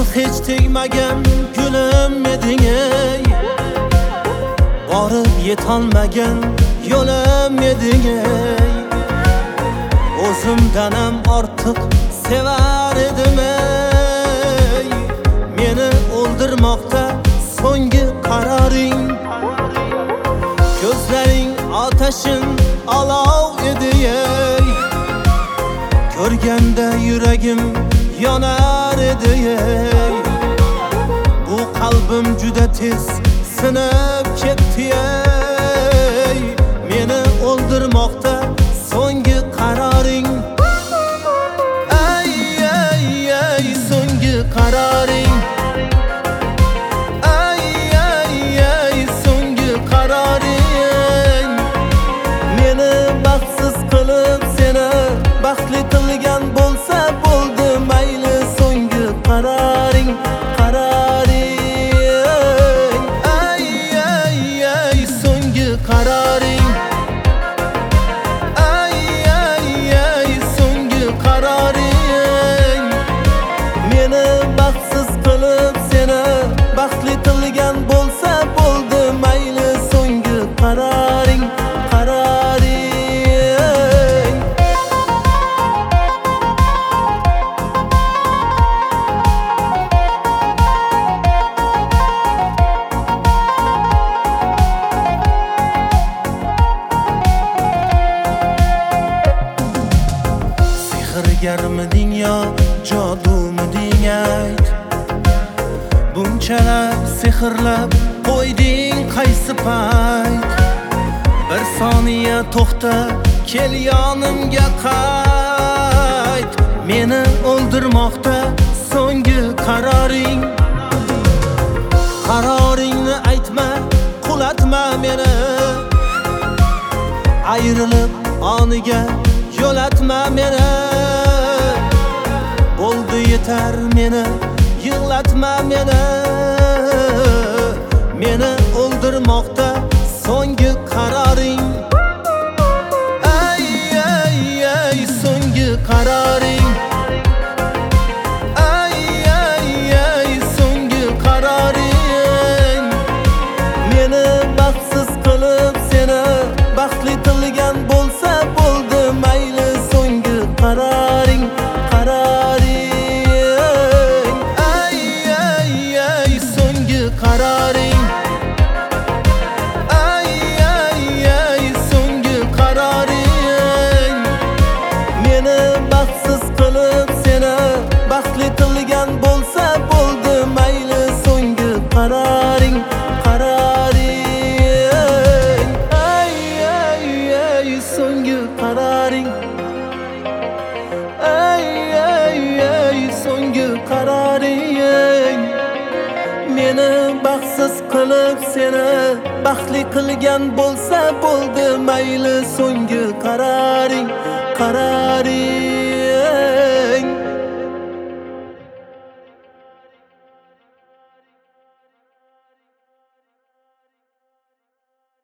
hech tegmagan gulim eding ey, borib yetolmagan yo'lim eding ey. O'zimdanam ortiq sevar edim ey, meni o'ldirmoqda so'nggi qaroring. Ko'zlaring otashin olov edi ey, ko'rganda yuragim yonar edi ey. Bu qalbim juda tez sinib ketdi ey, meni o'ldirmoqda so'nggi qaroring. Ey ey ey so'nggi qaroring. Ey ey ey so'nggi qaroring. Meni baxtsiz qilib seni baxtli qilgan bo'lsa bo'ldi mayli so'nggi qaroring, qaroring. Ey ey ey so'nggi qaroring. Ey ey ey so'nggi qaroring. Meni baxtsiz qilib seni baxtli qilgan bo'lsa bo'ldi mayli so'nggi qaroring, qaroring. Sehrgarmiding yo jodumiding ayt, bunchalar sehrlab qo'yding qaysi payt? Bir soniya to'xta, kel yonimga qayt. Meni o'ldirmoqda so'nggi qaroring. Qaroringni aytma, qulatma meni, ayrilib oniga yo'latma meni. Bo'ldi yetar meni yig'latma meni, meni o'ldirmoqda so'nggi qaroring. Ey ey ey so'nggi qaroring. Ey ey ey so'nggi qaroring. Meni baxtsiz qilib seni baxtli qilgan bo'lsa bo'ldi mayli so'nggi qaroring, qaroring. Ey ey ey so'nggi qaroring. Ey ey ey so'nggi qaroring. Meni baxtsiz qilib seni baxtli qilgan bo'lsa bo'ldi mayli so'nggi qaroring, qaroring. Ey ey ey so'nggi qaroring. Ey ey ey so'nggi qaroring. Meni baxtsiz qilib seni baxtli qilgan bo'lsa bo'ldi mayli so'nggi qaroring, qaroring.